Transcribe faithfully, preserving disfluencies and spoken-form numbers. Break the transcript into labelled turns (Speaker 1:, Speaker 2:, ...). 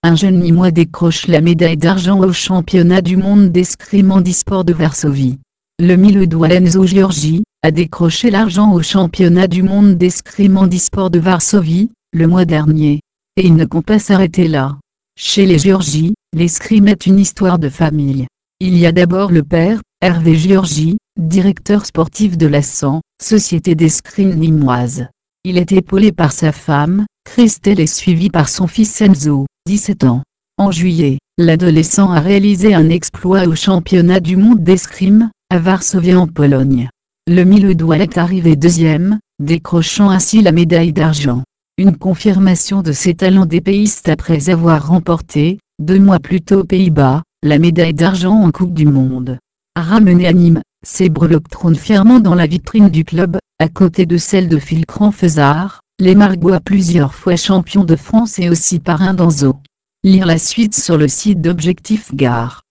Speaker 1: un jeune Mimois décroche la médaille d'argent au championnat du monde d'escrime handisport de Varsovie. Le Milodois Enzo Giorgi a décroché l'argent au championnat du monde d'escrime handisport de Varsovie, le mois dernier. Et il ne compte pas s'arrêter là. Chez les Giorgi, l'escrime est une histoire de famille. Il y a d'abord le père, Hervé Giorgi, directeur sportif de la S A N, Société d'escrime nîmoise. Il est épaulé par sa femme, Christelle, et suivi par son fils Enzo, dix-sept ans. En juillet, l'adolescent a réalisé un exploit au championnat du monde d'escrime, à Varsovie en Pologne. Le Milodois est arrivé deuxième, décrochant ainsi la médaille d'argent. Une confirmation de ses talents d'épéiste après avoir remporté, deux mois plus tôt aux Pays-Bas, la médaille d'argent en Coupe du Monde. Ramené à Nîmes, ses breloques trônent fièrement dans la vitrine du club, à côté de celle de Phil Cranfezard, les Margois plusieurs fois champions de France et aussi parrains d'Enzo. Lire la suite sur le site d'Objectif Gare.